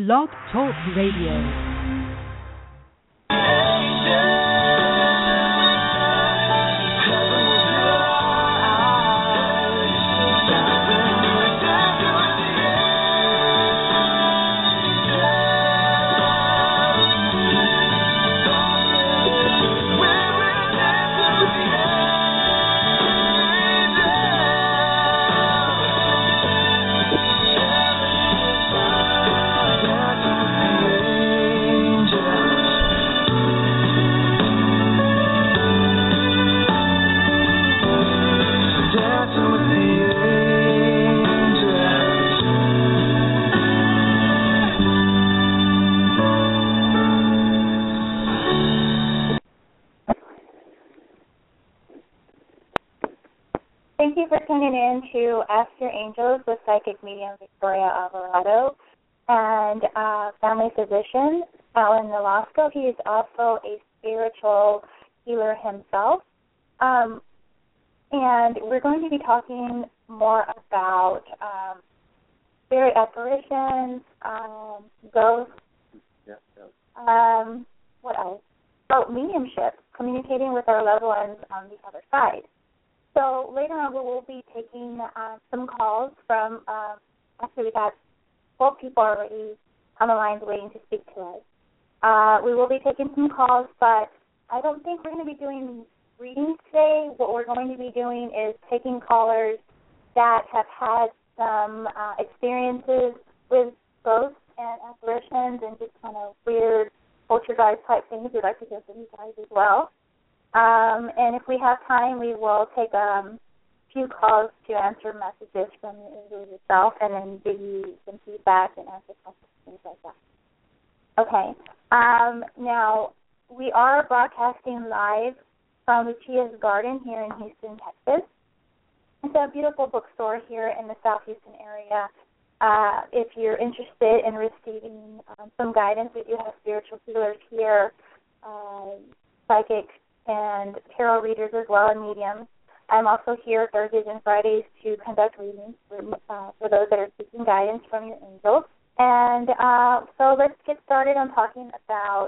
Blog Talk Radio. Thank you for tuning in to Ask Your Angels with Psychic Medium Victoria Alvarado and family physician Alan Nolasco. He is also a spiritual healer himself. And we're going to be talking more about spirit apparitions, ghosts, what else? Oh, mediumship, communicating with our loved ones on the other side. So later on we will be taking some calls from, actually we've got 12 people already on the lines waiting to speak to us. We will be taking some calls, but I don't think we're going to be doing readings today. What we're going to be doing is taking callers that have had some experiences with ghosts and apparitions and just kind of weird poltergeist type things. We'd like to hear from you guys as well. And if we have time, we will take a few calls to answer messages from the angels yourself and then give you some feedback and answer questions, things like that. Okay. Now, we are broadcasting live from Lucia's Garden here in Houston, Texas. It's a beautiful bookstore here in the South Houston area. If you're interested in receiving some guidance, we do have spiritual healers here, psychics, and tarot readers as well, and mediums. I'm also here Thursdays and Fridays to conduct readings for those that are seeking guidance from your angels. And so let's get started on talking about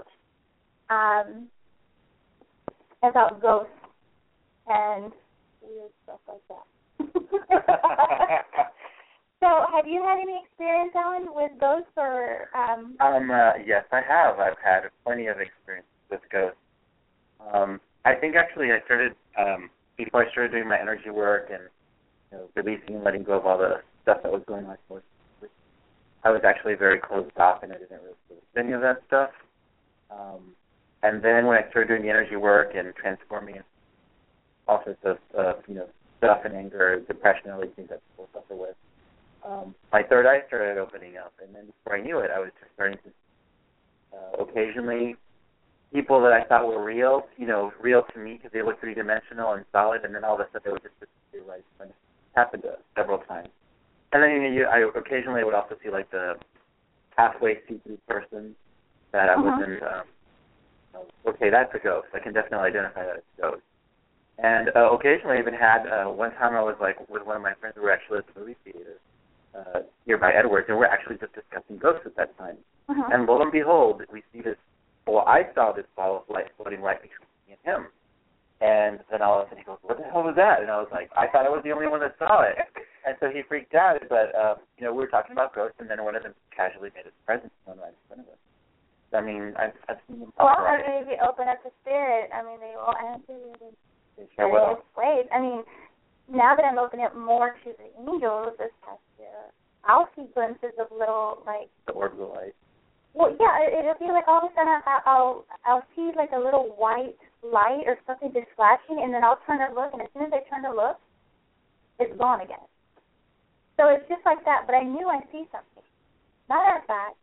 ghosts and weird stuff like that. So have you had any experience, Alan, with ghosts or? Yes, I have. I've had plenty of experience with ghosts. I think actually I started, before I started doing my energy work and releasing and letting go of all the stuff that was going on, I was actually very closed off and I didn't really do any of that stuff. And then when I started doing the energy work and transforming all sorts of stuff and anger, depression, all these things that people suffer with, my third eye started opening up. And then before I knew it, I was just starting to occasionally people that I thought were real, real to me because they looked three-dimensional and solid, and then all of a sudden they would just disappear right in front of me. It happened several times. And then I occasionally would also see like the halfway see-through person that I wasn't, okay, that's a ghost. I can definitely identify that as a ghost. And occasionally I even had, one time I was like with one of my friends, we were actually at the movie theater nearby Edwards, and we're actually just discussing ghosts at that time. And lo and behold, we see this. Well, I saw this ball of light floating right between me and him. And then all of a sudden he goes, what the hell was that? And I was like, I thought I was the only one that saw it. And so he freaked out. But, we were talking about ghosts, and then one of them casually made his presence known right in front of us. I mean, I've seen them pop Well, right. if you open up to spirit, they will answer you in Sure will. various ways. Now that I'm opening up more to the angels this past year, I'll see glimpses of little, the orbital light. Well, yeah, it'll be like all of a sudden I'll see like a little white light or something just flashing, and then I'll turn to look, and as soon as I turn to look, it's gone again. So it's just like that, but I knew I see something. Matter of fact,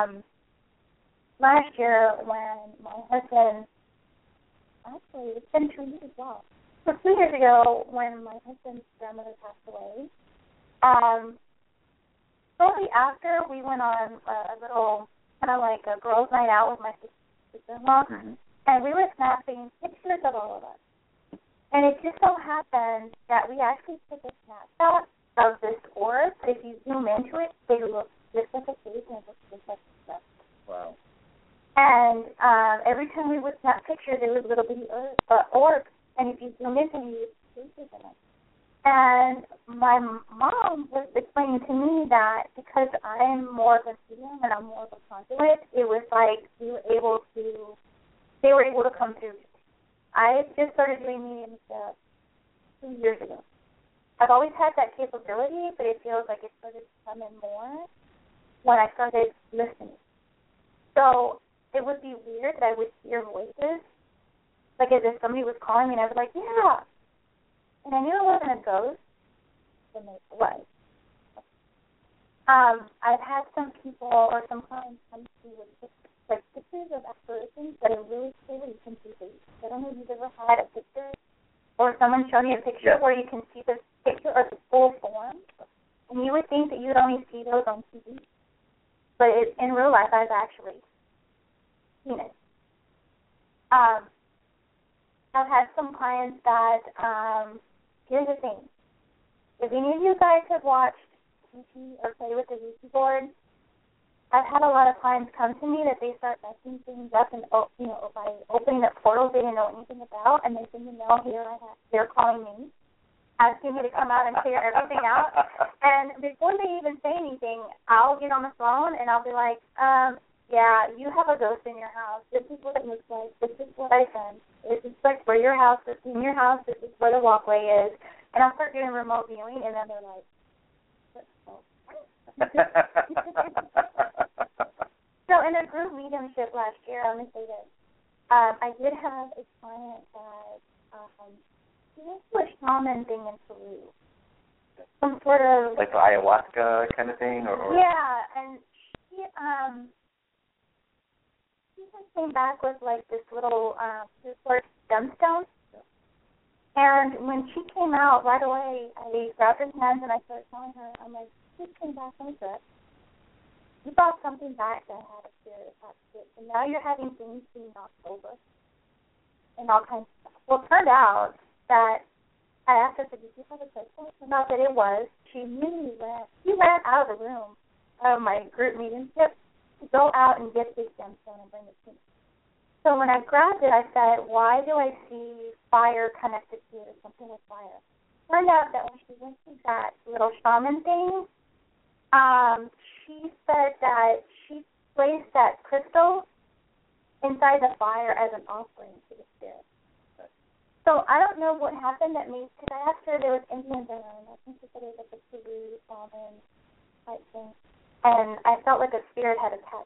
last year when my husband, actually it's been 2 years ago. So 2 years ago when my husband's grandmother passed away, shortly after we went on a little kind of like a girls' night out with my sister-in-law, and we were snapping pictures of all of us. And it just so happened that we actually took a snapshot of this orb. If you zoom into it, they look just like a face and it looks just like a And every time we would snap pictures, there was little bitty orbs, and if you zoom in, you would see faces in it. And my mom was explaining to me that because I'm more of a medium and I'm more of a conduit, it was like they were able to come through. I just started doing mediumship 2 years ago. I've always had that capability, but it feels like it started to come in more when I started listening. So it would be weird that I would hear voices, like as if somebody was calling me, and I was like, yeah. And I knew it wasn't a ghost, and it was. I've had some people or some clients come to me with pictures of apparitions that are really clear. You can see these. I don't know if you've ever had a picture or someone showed me a picture where you can see the picture of the full form, and you would think that you would only see those on TV. But in real life, I've actually seen it. I've had some clients that, here's the thing. If any of you guys have watched TV or play with the Ouija board, I've had a lot of clients come to me that they start messing things up and, by opening up portals they didn't know anything about, and they think, they're calling me, asking me to come out and clear everything out. And before they even say anything, I'll get on the phone and I'll be like, yeah, you have a ghost in your house. This is what it looks like. This is what I sense. This is like where your house is. In your house, this is where the walkway is. And I'll start doing remote viewing, and then they're like, So in a group mediumship last year, I'm going to say this. I did have a client that he went to a shaman thing in Peru. Some sort of... Like the ayahuasca kind of thing? Or... Yeah, and she came back with like this little sort of gemstone. And when she came out, right away, I grabbed her hands and I started telling her, I'm like, she came back from the trip. You brought something back that had a spirit attached to it. And now you're having things being knocked over and all kinds of stuff. Well, it turned out that I asked her, did you have a crystal? It turned out that it was. She ran out of the room of my group mediumship to go out and get this gemstone and bring it to me. So when I grabbed it, I said, why do I see fire connected to it or something with fire? Turned out that when she went to that little shaman thing, she said that she placed that crystal inside the fire as an offering to the spirit. So I don't know what happened that made, because I asked her, there was Indians around. I think she said it was like a Peru shaman type thing. And I felt like a spirit had attached.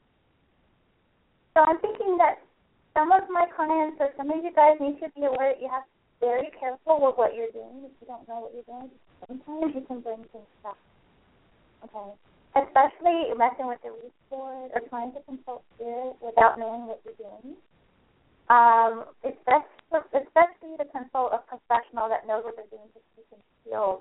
So I'm thinking that some of my clients or some of you guys need to be aware that you have to be very careful with what you're doing if you don't know what you're doing. Sometimes you can bring things back. Okay? Especially messing with the Ouija board or trying to consult spirit without knowing what you're doing. It's best for you to consult a professional that knows what they're doing so you can shield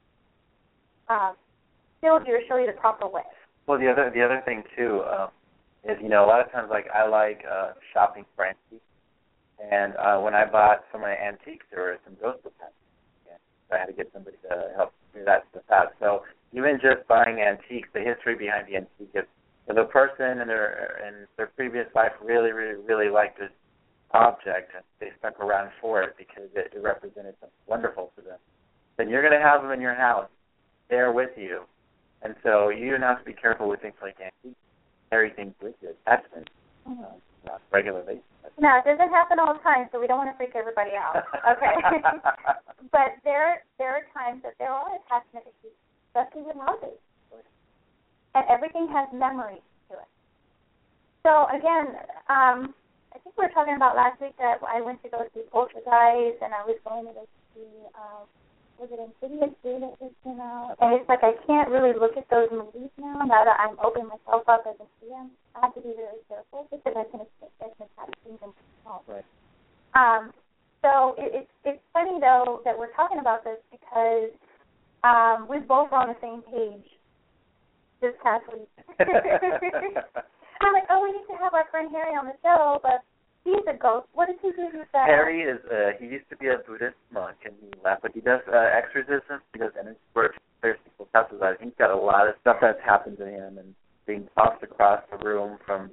you or show you the proper way. Well, the other thing too is, a lot of times, like, I like shopping for antiques, and when I bought some of my antiques, there were some ghosts attached. So I had to get somebody to help figure that stuff out. So even just buying antiques, the history behind the antique is, the person in their previous life really, really, really liked this object, and they stuck around for it because it represented something wonderful to them. Then you're going to have them in your house, there with you, and so you have to be careful with things like antiques. Carry things with you, attachments, not regularly. No, it doesn't happen all the time, so we don't want to freak everybody out. Okay. But there are times that there are attachment issues, especially with houses. And everything has memory to it. So, again, I think we were talking about last week that I went to go see Poltergeist, and I was going to go see, was it Insidious 2 that just came out? And it's like I can't really look at those movies now that I'm opening myself up as a CM. I have to be very careful because I can attach things in myself. Right. So it's funny, though, that we're talking about this because we both were on the same page this past week. I'm like, we need to have our friend Harry on the show, but he's a ghost. What does he do with that? Harry is, he used to be a Buddhist monk, and he left, but he does exorcism, he does energy work, clears people's houses out. He's got a lot of stuff that's happened to him, and being tossed across the room from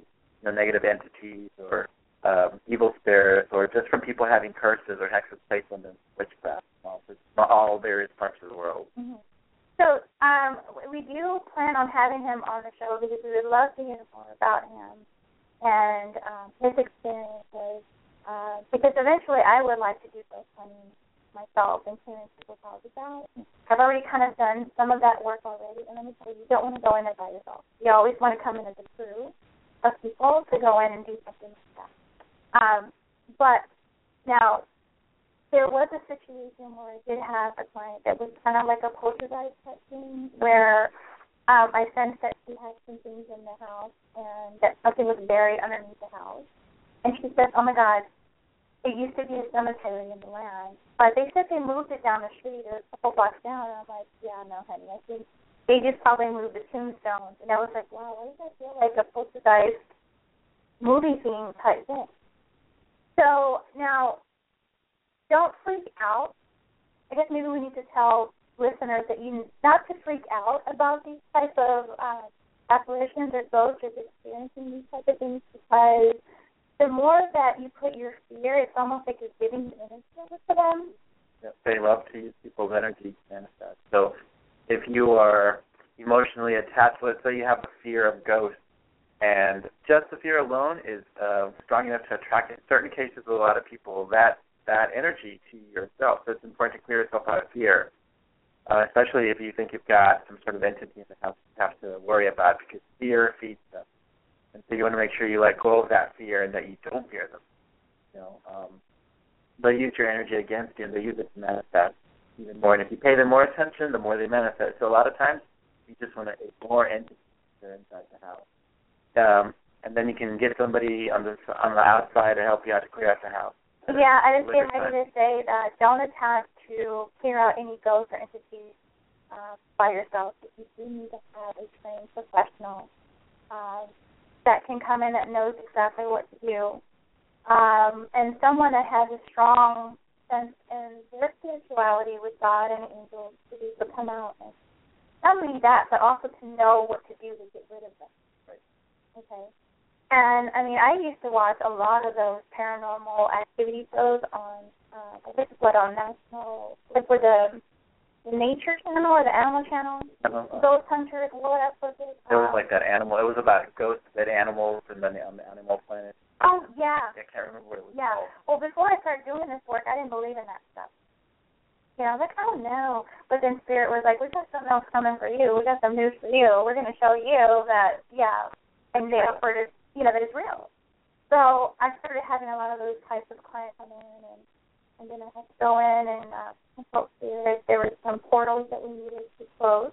negative entities or evil spirits, or just from people having curses or hexes placed on them, witchcraft, all various parts of the world. Mm-hmm. So we do plan on having him on the show because we would love to hear more about him and his experiences. Because eventually I would like to do ghost hunting myself and clearing people's houses out. I've already kind of done some of that work already, and let me tell you, you don't want to go in there by yourself. You always want to come in as a crew of people to go in and do something like that. But now, there was a situation where I did have a client that was kind of like a poltergeist type thing, where I sensed that she had some things in the house and that something was buried underneath the house. And she said, oh, my God, it used to be a cemetery in the land, but they said they moved it down the street a couple blocks down. And I'm like, yeah, no, honey, I think they just probably moved the tombstones. And I was like, wow, why does that feel like a poltergeist movie theme type thing? So now, don't freak out. I guess maybe we need to tell listeners that you not to freak out about these types of apparitions or ghosts or experiencing these types of things, because the more that you put your fear, it's almost like you're giving the energy over to them. Yeah, they love to use people's energy to manifest. So if you are emotionally attached, let's say you have a fear of ghosts, and just the fear alone is strong enough to attract, in certain cases with a lot of people, that energy to yourself. So it's important to clear yourself out of fear, especially if you think you've got some sort of entity in the house you have to worry about, because fear feeds them. And so you want to make sure you let go of that fear and that you don't fear them. They use your energy against you, and they use it to manifest even more. And if you pay them more attention, the more they manifest. So a lot of times, you just want to ignore entities that are inside the house. And then you can get somebody on the outside to help you out to clear out the house. Yeah, I was getting ready to say that don't attempt to clear out any ghosts or entities by yourself. You do need to have a trained professional that can come in that knows exactly what to do, and someone that has a strong sense in their spirituality with God and angels to be able to come out and not only that, but also to know what to do to get rid of them. Right. Okay. And, I mean, I used to watch a lot of those paranormal activity shows on, on National, like with the Nature Channel or the Animal Channel, Ghost Hunters, what else was it? It was like that animal. It was about ghosts, that animals, and then on the Animal Planet. Oh, yeah. I can't remember what it was called. Well, before I started doing this work, I didn't believe in that stuff. I was like, oh, no. But then Spirit was like, we got something else coming for you. We got some news for you. We're going to show you that, and they offered it, that it's real. So I started having a lot of those types of clients come in, and then I had to go in and consult spirits. There were some portals that we needed to close.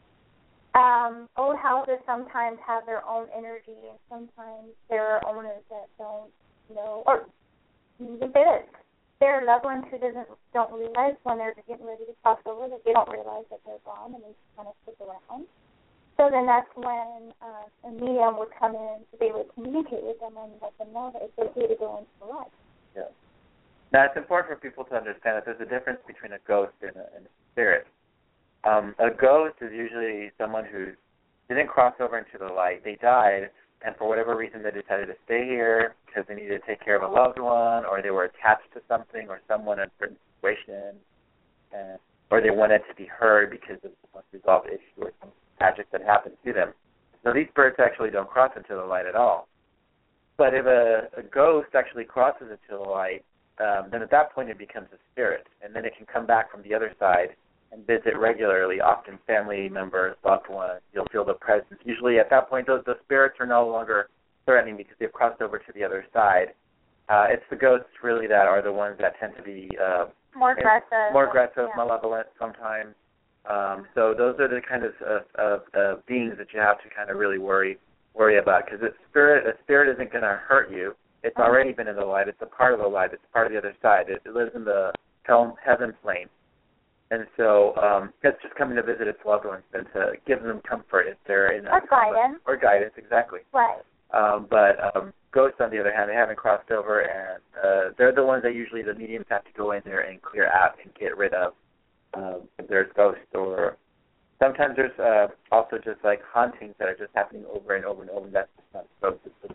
Old houses sometimes have their own energy, and sometimes there are owners that don't know, or even say this, there are loved ones who don't realize when they're getting ready to cross over that they don't realize that they're gone, and they just kind of stick around. So then that's when a medium would come in to be able to communicate with them and let them know that it's okay to go into the light. Yeah. Now, it's important for people to understand that there's a difference between a ghost and a spirit. A ghost is usually someone who didn't cross over into the light. They died, and for whatever reason they decided to stay here because they needed to take care of a loved one, or they were attached to something or someone in a certain situation, or they wanted to be heard because of some unresolved issue or some tragic that happened to them. So these spirits actually don't cross into the light at all. But if a ghost actually crosses into the light, then at that point it becomes a spirit, and then it can come back from the other side and visit regularly, often family members, loved ones. You'll feel the presence. Usually at that point, the spirits are no longer threatening because they've crossed over to the other side. It's the ghosts really that are the ones that tend to be more aggressive, malevolent sometimes. So those are the kind of beings that you have to kind of really worry about, because a spirit isn't going to hurt you. It's already been in the light. It's a part of the light. It's part of the other side. It lives in the heaven plane. And so it's just coming to visit its loved ones and to give them comfort if they're in or guidance. Or guidance, exactly. Right. But ghosts, on the other hand, they haven't crossed over, and they're the ones that usually the mediums have to go in there and clear out and get rid of. If there's ghosts, or sometimes there's also just like hauntings that are just happening over and over and over. That's just not ghosts. It's just like a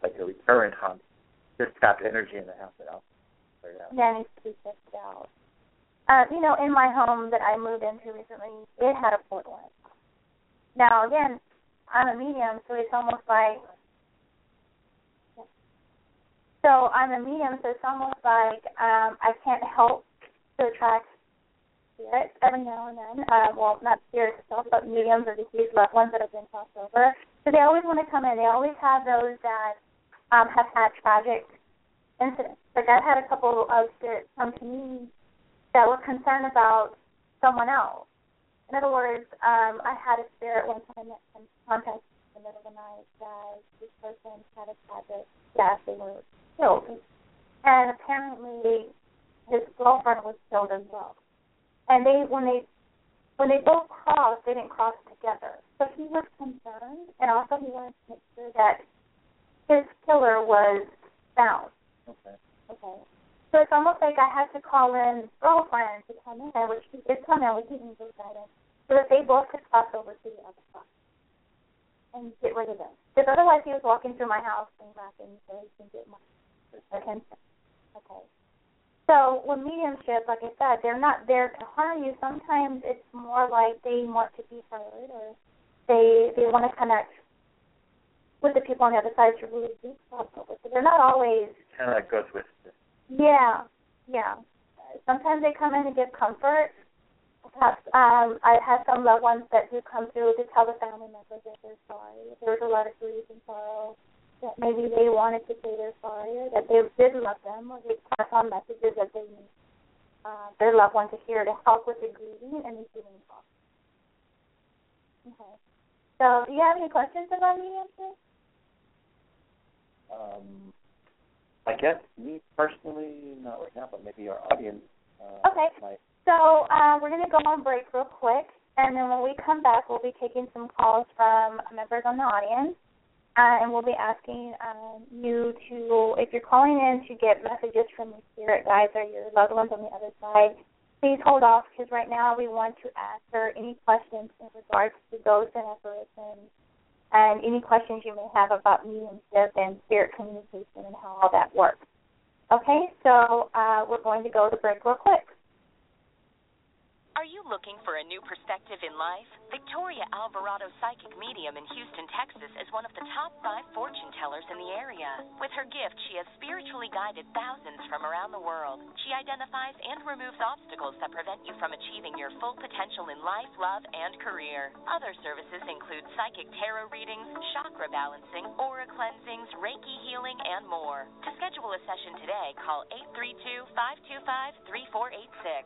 current hum. Just trapped energy in the house that I'll clear it out. Yeah, it needs to be shifted out. In my home that I moved into recently, it had a portal in it. Now, again, I'm a medium, so it's almost like I can't help to attract spirits every now and then. Not spirits itself, but mediums or deceased loved ones that have been crossed over. So they always want to come in. They always have those that have had tragic incidents. Like I've had a couple of spirits come to me that were concerned about someone else. In other words, I had a spirit one time that contacted me in the middle of the night that this person had a tragic death. They were killed. And apparently his girlfriend was killed as well. And when they both crossed, they didn't cross together. So he was concerned, and also he wanted to make sure that his killer was found. Okay. So it's almost like I had to call in girlfriend to come in, which he did come in with the angel guidance, so that they both could cross over to the other side and get rid of them. Because otherwise he was walking through my house and rapping so he can get my attention. Okay. So with mediumship, like I said, they're not there to harm you. Sometimes it's more like they want to be heard, or they want to connect with the people on the other side to really do something with it. They're not always... Kind of like goes with it. Yeah. Sometimes they come in to give comfort. Perhaps I have some loved ones that do come through to tell the family members that they're sorry. There's a lot of grief and sorrow, that maybe they wanted to say they're sorry, or that they did love them, or they pass on messages that they need their loved one to hear to help with the grieving and the healing process. Okay. So do you have any questions about mediumship? I guess me personally, not right now, but maybe our audience. Okay. So we're going to go on break real quick, and then when we come back, we'll be taking some calls from members on the audience, and we'll be asking you to, if you're calling in to get messages from your spirit guides or your loved ones on the other side, please hold off, because right now we want to answer any questions in regards to ghosts and apparitions, and any questions you may have about mediumship and spirit communication and how all that works. Okay, so we're going to go to break real quick. Are you looking for a new perspective in life? Victoria Alvarado, psychic medium in Houston, Texas, is one of the top 5 fortune tellers in the area. With her gift, she has spiritually guided thousands from around the world. She identifies and removes obstacles that prevent you from achieving your full potential in life, love, and career. Other services include psychic tarot readings, chakra balancing, aura cleansings, Reiki healing, and more. To schedule a session today, call 832-525-3486.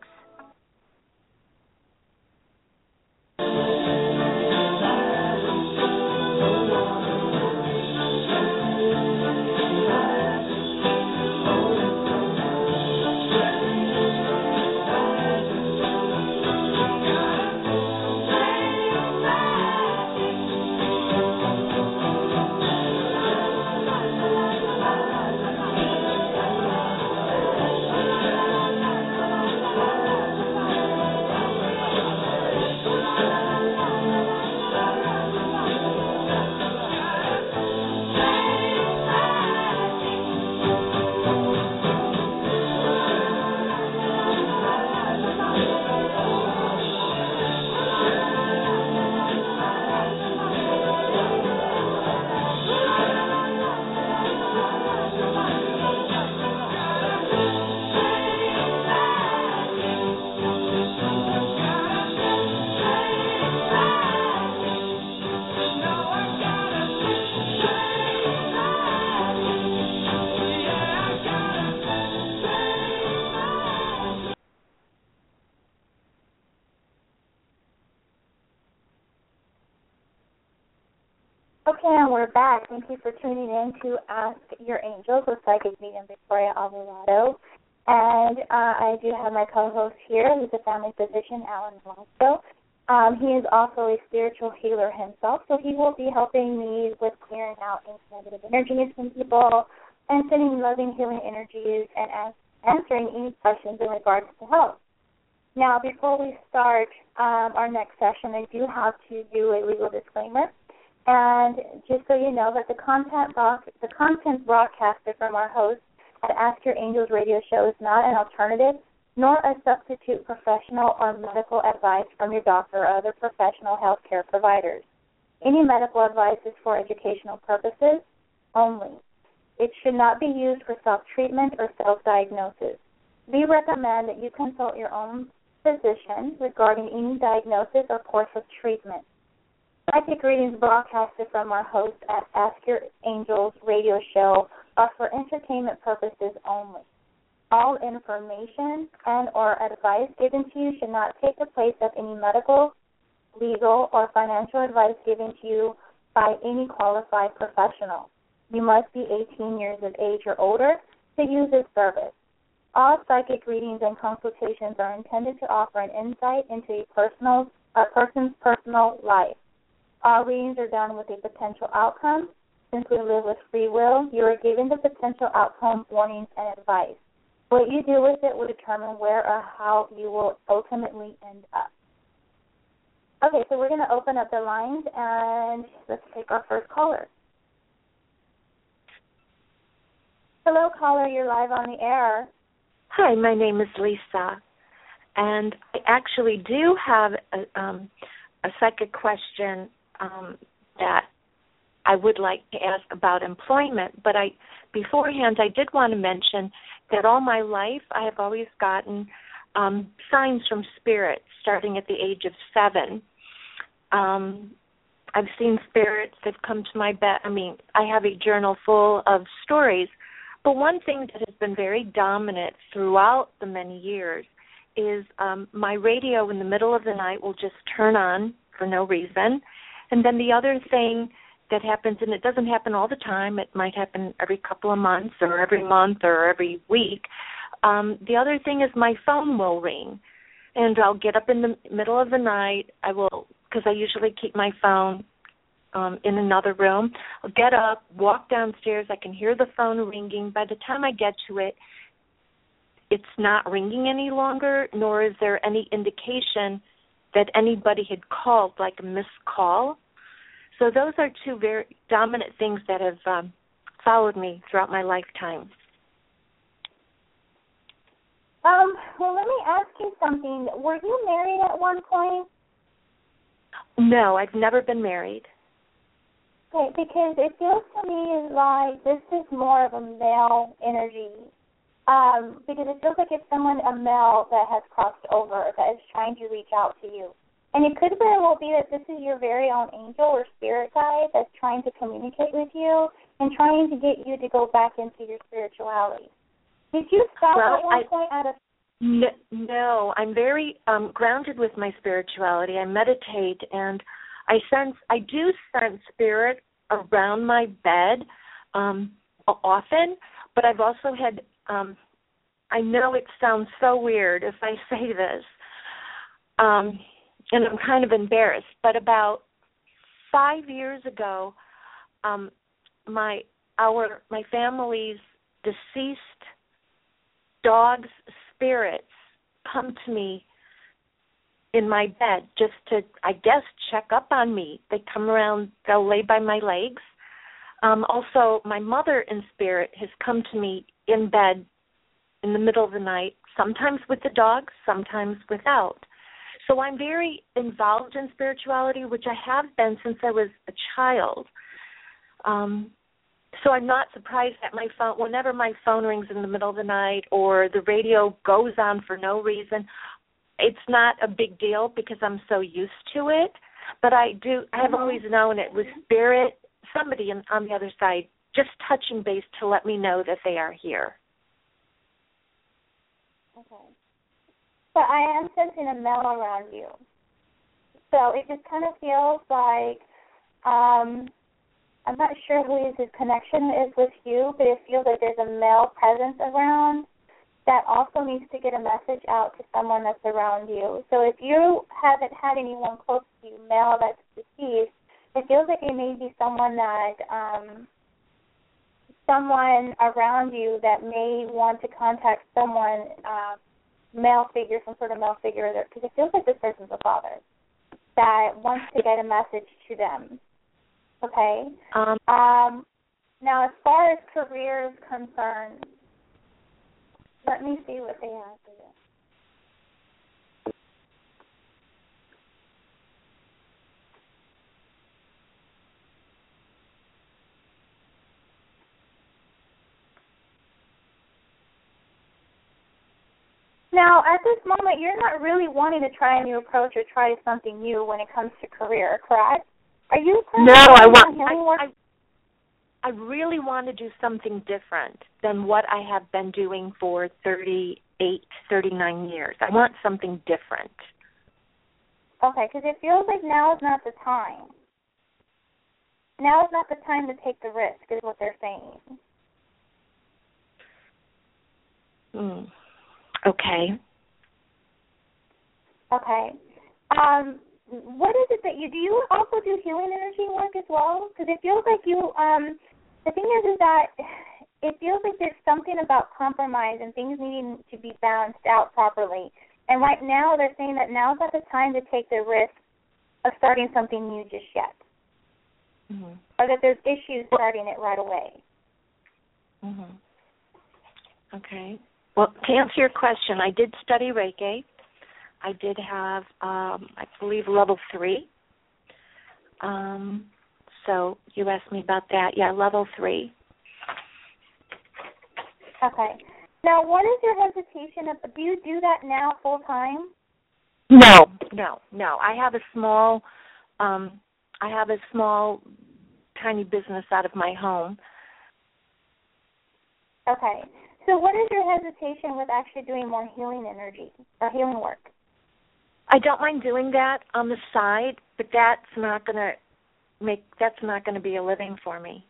Okay, and we're back. Thank you for tuning in to Ask Your Angels with psychic medium Victoria Alvarado. And I do have my co-host here, who's a family physician, Alan Velasco. He is also a spiritual healer himself, so he will be helping me with clearing out any negative energies from people and sending loving, healing energies and answering any questions in regards to health. Now, before we start our next session, I do have to do a legal disclaimer. And just so you know that the content broadcasted from our host at Ask Your Angels radio show is not an alternative nor a substitute professional or medical advice from your doctor or other professional health care providers. Any medical advice is for educational purposes only. It should not be used for self-treatment or self-diagnosis. We recommend that you consult your own physician regarding any diagnosis or course of treatment. Psychic readings broadcasted from our host at Ask Your Angels radio show are for entertainment purposes only. All information and or advice given to you should not take the place of any medical, legal, or financial advice given to you by any qualified professional. You must be 18 years of age or older to use this service. All psychic readings and consultations are intended to offer an insight into a person's personal life. All readings are done with a potential outcome. Since we live with free will, you are given the potential outcome warnings and advice. What you do with it will determine where or how you will ultimately end up. Okay, so we're going to open up the lines, and let's take our first caller. Hello, caller. You're live on the air. Hi, my name is Lisa, and I actually do have a psychic question that I would like to ask about employment, but beforehand I did want to mention that all my life I have always gotten signs from spirit starting at the age of 7. I've seen spirits that come to my bed. I have a journal full of stories, but one thing that has been very dominant throughout the many years is my radio in the middle of the night will just turn on for no reason. And then the other thing that happens, and it doesn't happen all the time, it might happen every couple of months or every month or every week, the other thing is my phone will ring. And I'll get up in the middle of the night, because I usually keep my phone in another room. I'll get up, walk downstairs, I can hear the phone ringing. By the time I get to it, it's not ringing any longer, nor is there any indication that anybody had called, like a missed call. So those are two very dominant things that have followed me throughout my lifetime. Well, let me ask you something. Were you married at one point? No, I've never been married. Okay, because it feels to me like this is more of a male energy. Because it feels like it's a male that has crossed over, that is trying to reach out to you. And it could very well be that this is your very own angel or spirit guide that's trying to communicate with you and trying to get you to go back into your spirituality. Did you stop at one point out of... No, I'm very grounded with my spirituality. I meditate, and I do sense spirit around my bed often, but I've also had, I know it sounds so weird if I say this, and I'm kind of embarrassed, but about 5 years ago, my family's deceased dog's spirits come to me in my bed just to, I guess, check up on me. They come around, they'll lay by my legs. Also, my mother in spirit has come to me in bed in the middle of the night, sometimes with the dog, sometimes without. So I'm very involved in spirituality, which I have been since I was a child. So I'm not surprised that my phone, whenever my phone rings in the middle of the night or the radio goes on for no reason, it's not a big deal because I'm so used to it. But I have always known it was spirit, somebody on the other side, just touching base to let me know that they are here. Okay. But I am sensing a male around you. So it just kind of feels like, I'm not sure who his connection is with you, but it feels like there's a male presence around that also needs to get a message out to someone that's around you. So if you haven't had anyone close to you, male that's deceased, it feels like it may be someone that, someone around you that may want to contact someone, male figure, some sort of male figure, because it feels like this person's a father that wants to get a message to them. Okay. Now, as far as career is concerned, let me see what they have for you. Now, at this moment, you're not really wanting to try a new approach or try something new when it comes to career, correct? Are you? No, I really want to do something different than what I have been doing for 38, 39 years. I want something different. Okay, because it feels like now is not the time. Now is not the time to take the risk, is what they're saying. Okay. Okay. What is it that do you also do healing energy work as well? Because it feels like you, the thing is that it feels like there's something about compromise and things needing to be balanced out properly. And right now they're saying that now's not the time to take the risk of starting something new just yet. Mm-hmm. Or that there's issues starting it right away. Mm-hmm. Okay. Well, to answer your question, I did study Reiki. I did have, I believe, level 3. So you asked me about that. Yeah, level 3. Okay. Now, what is your hesitation? Do you do that now full time? No. I have a small, tiny business out of my home. Okay. So what is your hesitation with actually doing more healing energy or healing work? I don't mind doing that on the side, but that's not going to be a living for me.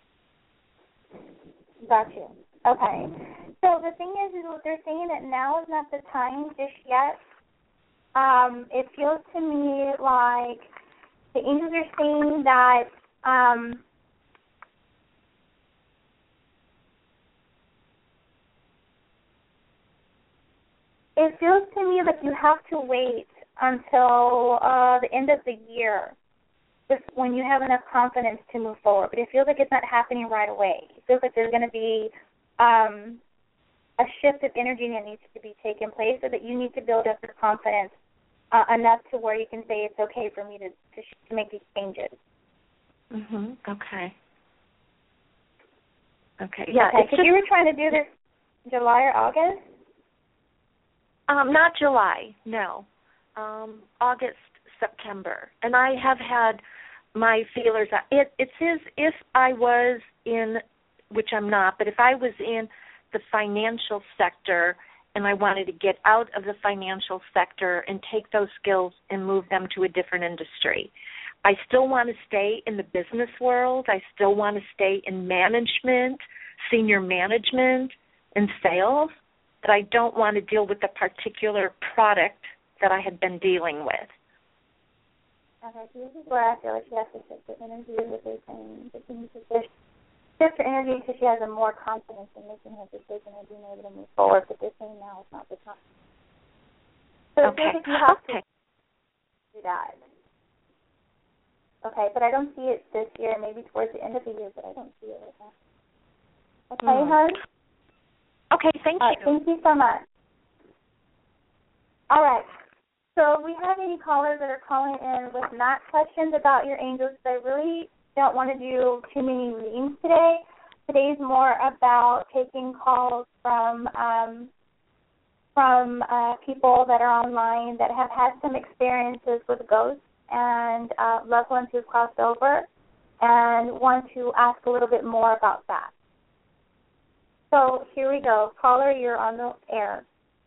Gotcha. Okay. So the thing is they're saying that now is not the time just yet. It feels to me like the angels are saying that it feels to me like you have to wait until the end of the year when you have enough confidence to move forward. But it feels like it's not happening right away. It feels like there's going to be a shift of energy that needs to be taken place, so that you need to build up your confidence enough to where you can say it's okay for me to make these changes. Mhm. Okay. Yeah. Okay. Because you were trying to do this July or August? Not July. No. August, September, and I have had my feelers out. It says if I was in, which I'm not, but if I was in the financial sector and I wanted to get out of the financial sector and take those skills and move them to a different industry. I still want to stay in the business world. I still want to stay in management, senior management, and sales, but I don't want to deal with the particular product that I had been dealing with. Okay, so this is where I feel like she has to shift the energy with her saying that she needs to shift her energy so she has a more confidence in making her decision and being able to move forward. But they're saying now is not the time. So it feels like you have to do that. Okay, but I don't see it this year, maybe towards the end of the year, but I don't see it right now. Okay, hon? Okay, thank you. Thank you so much. All right. So if we have any callers that are calling in with not questions about your angels, I really don't want to do too many readings today. Today's more about taking calls from people that are online that have had some experiences with ghosts and loved ones who've crossed over and want to ask a little bit more about that. So here we go. Caller, you're on the air.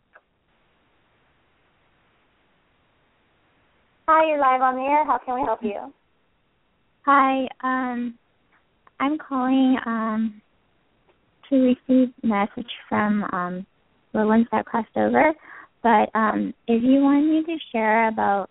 Hi, you're live on the air. How can we help you? Hi, I'm calling to receive a message from the ones that crossed over. But if you want me to share about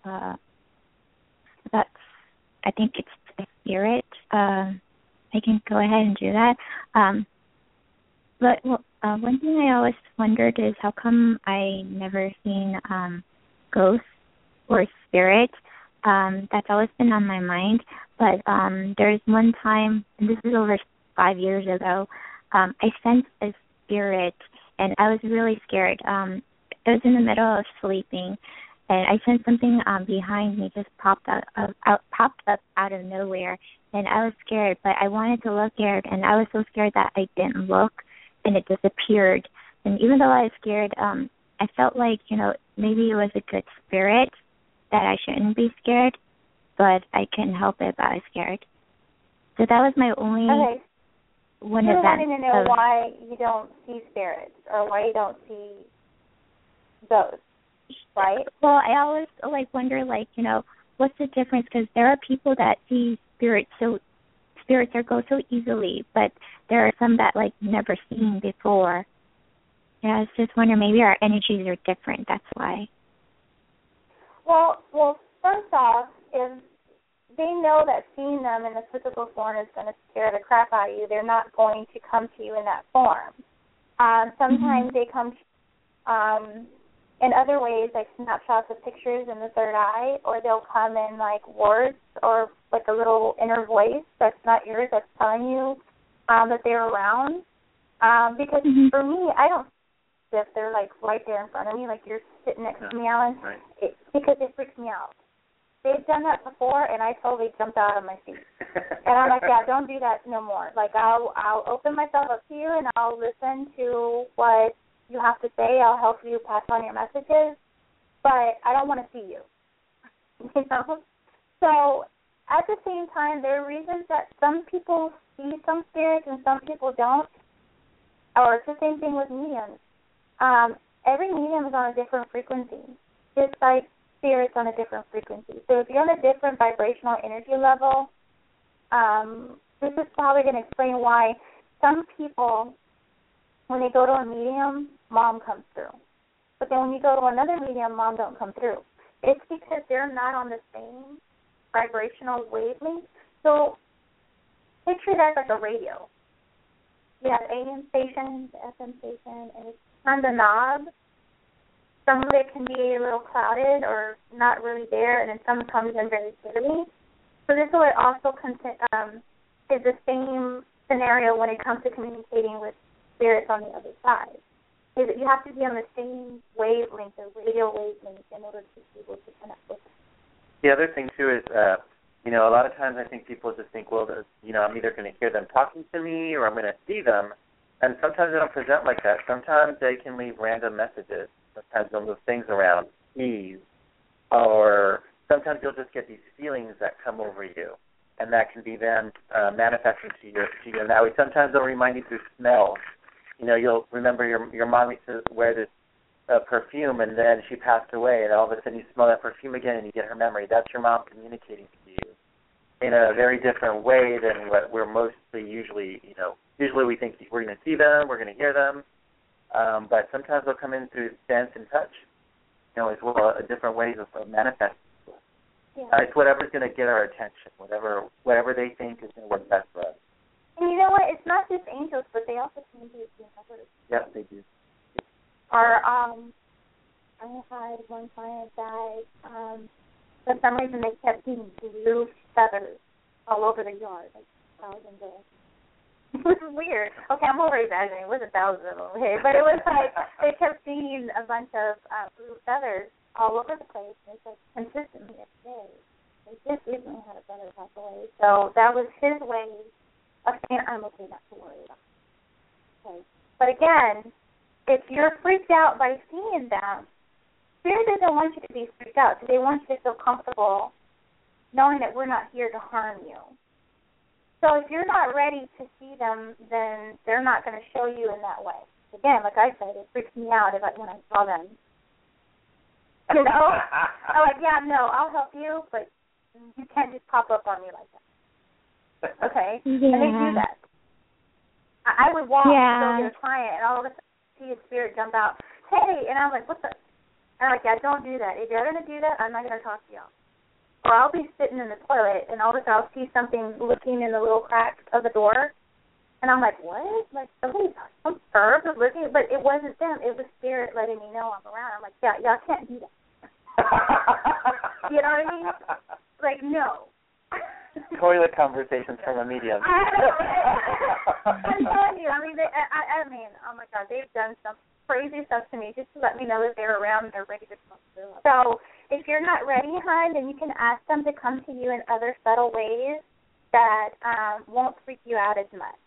I think it's the spirit, I can go ahead and do that. But one thing I always wondered is how come I never seen ghosts or spirit. That's always been on my mind. But there's one time, and this is over 5 years ago, I sensed a spirit, and I was really scared. It was in the middle of sleeping, and I sensed something behind me just popped up out of nowhere, and I was scared, but I wanted to look at it, and I was so scared that I didn't look, and it disappeared. And even though I was scared, I felt like, maybe it was a good spirit, that I shouldn't be scared, but I couldn't help it, but I was scared. So that was my only one event. You're wanting to know why you don't see spirits, or why you don't see ghosts, right? Well, I always wonder, what's the difference? Because there are people that see spirits or ghosts so easily, but there are some that never seen before. I was just wondering, maybe our energies are different. That's why. Well, first off, if they know that seeing them in the physical form is going to scare the crap out of you, they're not going to come to you in that form. Sometimes they come in other ways, like snapshots of pictures in the third eye, or they'll come in words or a little inner voice that's not yours that's telling you that they're around. Because for me, I don't see if they're right there in front of me, you're sitting next to me, Alan, because it freaks me out. They've done that before, and I totally jumped out of my seat. And I'm like, yeah, don't do that no more. I'll open myself up to you, and I'll listen to what you have to say. I'll help you pass on your messages, but I don't want to see you. So at the same time, there are reasons that some people see some spirits and some people don't. Or it's the same thing with mediums. Every medium is on a different frequency, just like spirits on a different frequency. So if you're on a different vibrational energy level, this is probably going to explain why some people, when they go to a medium, mom comes through. But then when you go to another medium, mom don't come through. It's because they're not on the same vibrational wavelength. So picture that like a radio. You have AM station, FM station, and it's on the knob. Some of it can be a little clouded or not really there, and then some comes in very clearly. So this will also is the same scenario when it comes to communicating with spirits on the other side. Is that you have to be on the same wavelength, the radio wavelength, in order to be able to connect with them. The other thing, too, is, a lot of times I think people just think, well, I'm either going to hear them talking to me or I'm going to see them. And sometimes they don't present like that. Sometimes they can leave random messages. Sometimes they'll move things around, keys, or sometimes you'll just get these feelings that come over you, and that can be then manifested to you in that way. Sometimes they'll remind you through smell. You'll remember your mom used to wear this perfume, and then she passed away, and all of a sudden you smell that perfume again, and you get her memory. That's your mom communicating to you in a very different way than what we're mostly usually we think we're going to see them, we're going to hear them, but sometimes they'll come in through sense and touch, as well, different ways of manifesting. Yeah. It's whatever's going to get our attention, whatever they think is going to work best for us. And you know what? It's not just angels, but they also communicate with others. Yes, they do. Or I had one client that for some reason they kept seeing blue feathers all over the yard, like thousands of them. It was weird. Okay, I'm over-exaggerating. It wasn't thousands of them, okay? But it was like they kept seeing a bunch of blue feathers all over the place. And it's like consistently every day. They just recently had a brother pass away. So that was his way of saying, I'm okay, not to worry about it. Okay. But again, if you're freaked out by seeing them, Spirit doesn't want you to be freaked out. So they want you to feel comfortable knowing that we're not here to harm you. So if you're not ready to see them, then they're not going to show you in that way. Again, like I said, it freaks me out when I saw them. I'm like, yeah, no, I'll help you, but you can't just pop up on me like that. Okay? Yeah. And they do that. I would walk to go get a client, and all of a sudden see a spirit jump out. Hey, and I'm like, what the? And I'm like, yeah, don't do that. If you're going to do that, I'm not going to talk to you. Or I'll be sitting in the toilet, and all of a sudden I'll see something looking in the little crack of the door, and I'm like, what? Like, some herb is looking, but it wasn't them. It was Spirit letting me know I'm around. I'm like, yeah, y'all can't do that. You know what I mean? Like, no. toilet conversations from a medium. I'm telling you, I mean, oh my God, they've done some crazy stuff to me just to let me know that they're around and they're ready to talk to them. So if you're not ready, hon, then you can ask them to come to you in other subtle ways that won't freak you out as much.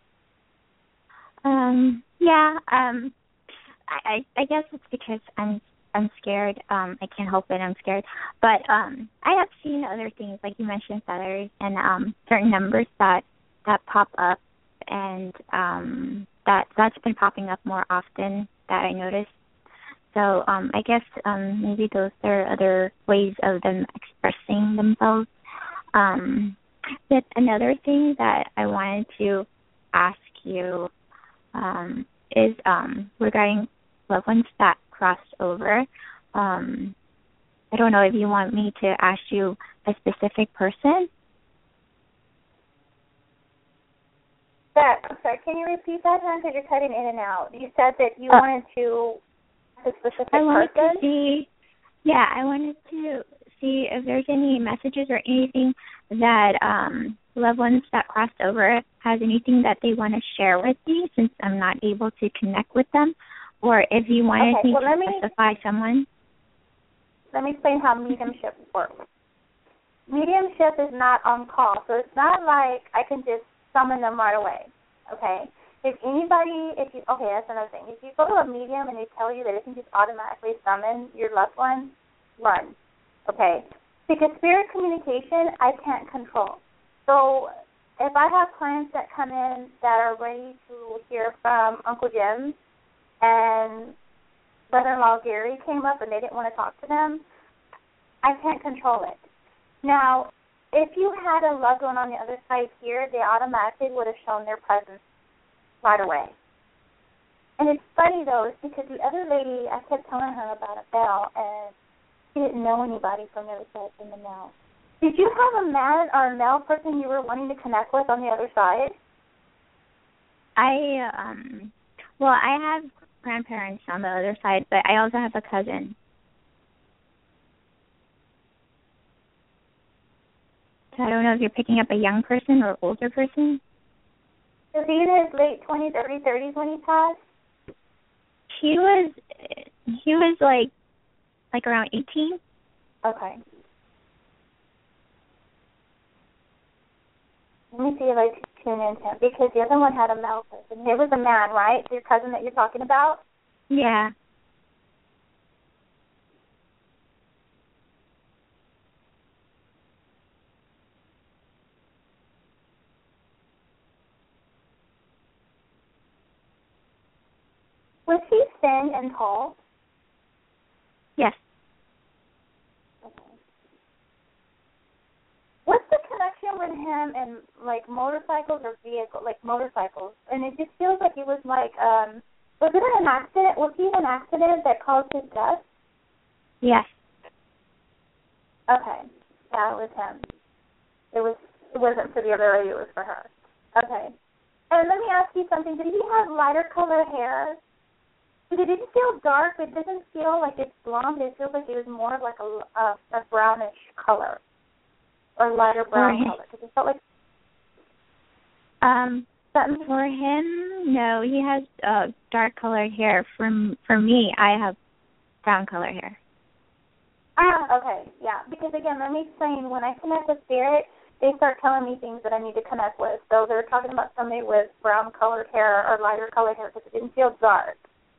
I guess it's because I'm scared. I can't help it. I'm scared. But I have seen other things, like you mentioned, feathers and certain numbers that pop up, and that's been popping up more often that I noticed. So I guess maybe those are other ways of them expressing themselves. But another thing that I wanted to ask you is regarding loved ones that crossed over. I don't know if you want me to ask you a specific person. I'm sorry, can you repeat that, hon? Because you're cutting in and out. You said that you wanted to ask a specific person? I wanted to see if there's any messages or anything that loved ones that crossed over has anything that they want to share with me, since I'm not able to connect with them, or if you wanted me to specify someone. Let me explain how mediumship works. Mediumship is not on call, so it's not like I can just summon them right away, okay? That's another thing. If you go to a medium and they tell you that it can just automatically summon your loved one, run, okay? Because spirit communication, I can't control. So if I have clients that come in that are ready to hear from Uncle Jim, and brother-in-law Gary came up and they didn't want to talk to them, I can't control it. Now, if you had a loved one on the other side here, they automatically would have shown their presence right away. And it's funny, though, it's because the other lady, I kept telling her about a bell, and she didn't know anybody from the other side in the mail. Did you have a man or a male person you were wanting to connect with on the other side? I have grandparents on the other side, but I also have a cousin. So I don't know if you're picking up a young person or older person. Was he in his late 20s, early 30s when he passed? He was like around 18. Okay. Let me see if I can tune in to him, because the other one had a male person. It was a man, right? Your cousin that you're talking about? Yeah. Was he thin and tall? Yes. Okay. What's the connection with him and like motorcycles or vehicles, like motorcycles? And it just feels like it was like, was it an accident? Was he in an accident that caused his death? Yes. Okay. Yeah, it was him. It wasn't for the other lady, it was for her. Okay. And let me ask you something. Did he have lighter color hair? It didn't feel dark. It doesn't feel like it's blonde. It feels like it was more of like a brownish color or lighter brown color. Because it felt like for him, no, he has dark colored hair. For me, I have brown colored hair. Okay, yeah. Because again, let me explain. When I connect with spirit, they start telling me things that I need to connect with. So they're talking about somebody with brown colored hair or lighter colored hair because it didn't feel dark.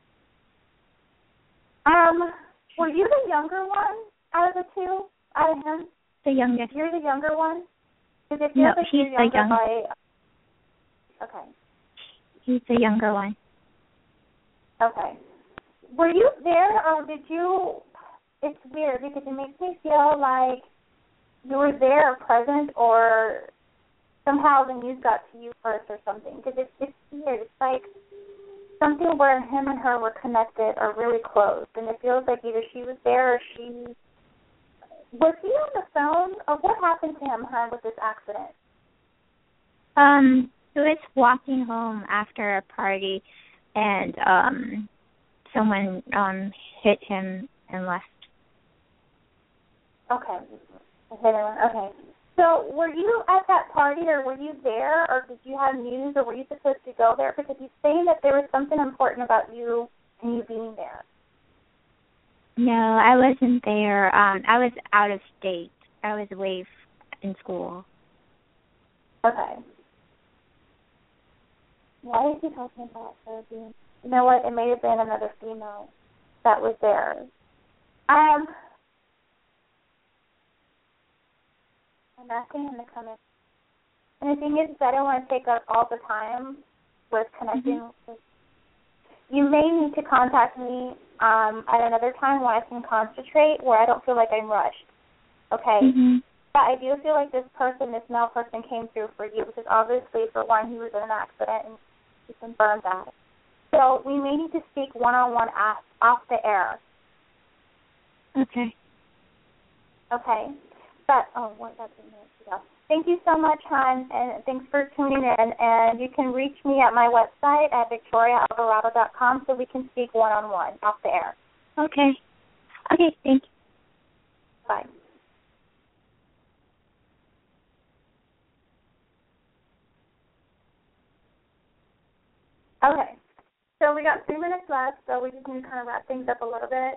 Were you the younger one out of the two? Out of him? The youngest. You're the younger one? No, he's the youngest. Okay. He's the younger one. Okay. Were you there, or did you... It's weird because it makes me feel like you were there present, or somehow the news got to you first or something. Because it's weird. It's like something where him and her were connected or really close. And it feels like either she was there or she... Was he on the phone? Or what happened to him, hon, with this accident? He was walking home after a party, and someone hit him and left. Okay. Okay. So So were you at that party, or were you there, or did you have news, or were you supposed to go there? Because he's saying that there was something important about you and you being there. No, I wasn't there. I was out of state. I was away in school. Okay. Why is he talking about her being... You know what? It may have been another female that was there. I'm asking him to come in. And the thing is I don't want to take up all the time with connecting with... You may need to contact me at another time when I can concentrate, where I don't feel like I'm rushed. Okay? But I do feel like this male person came through for you, because obviously, for one, he was in an accident, and he confirmed that. So we may need to speak one-on-one off the air. Okay. Okay. But, that's a minute to go. Thank you so much, hon, and thanks for tuning in. And you can reach me at my website at victoriaalvarado.com so we can speak one-on-one off the air. Okay. Okay, thank you. Bye. Okay. So we got 3 minutes left, so we just need to kind of wrap things up a little bit.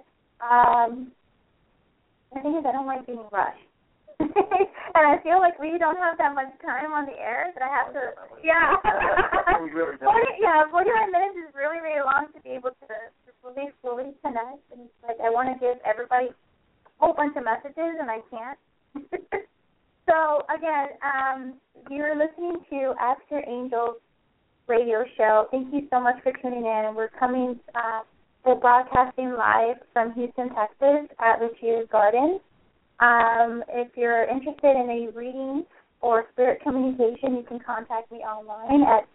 The thing is, I don't like being rushed. And I feel like we don't have that much time on the air that I have to, 45 minutes is really, really long to be able to fully connect. And it's like I want to give everybody a whole bunch of messages, and I can't. So, again, you're listening to Ask Your Angels radio show. Thank you so much for tuning in. We're broadcasting live from Houston, Texas at Lucia's Garden. If you're interested in a reading or spirit communication, you can contact me online at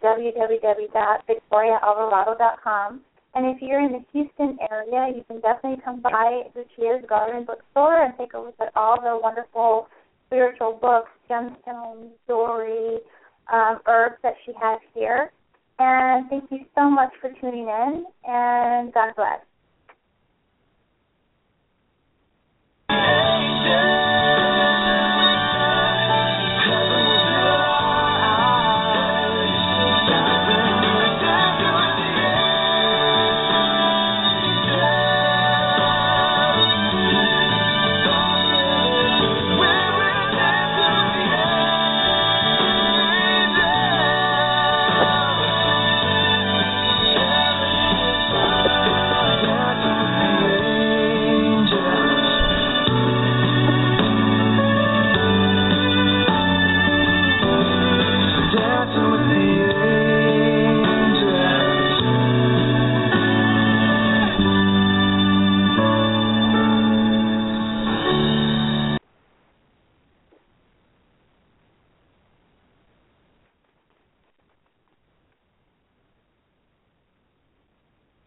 www.victoriaalvarado.com. And if you're in the Houston area, you can definitely come by Lucia's Garden bookstore and take a look at all the wonderful spiritual books, gemstones, jewelry, herbs that she has here. And thank you so much for tuning in, and God bless.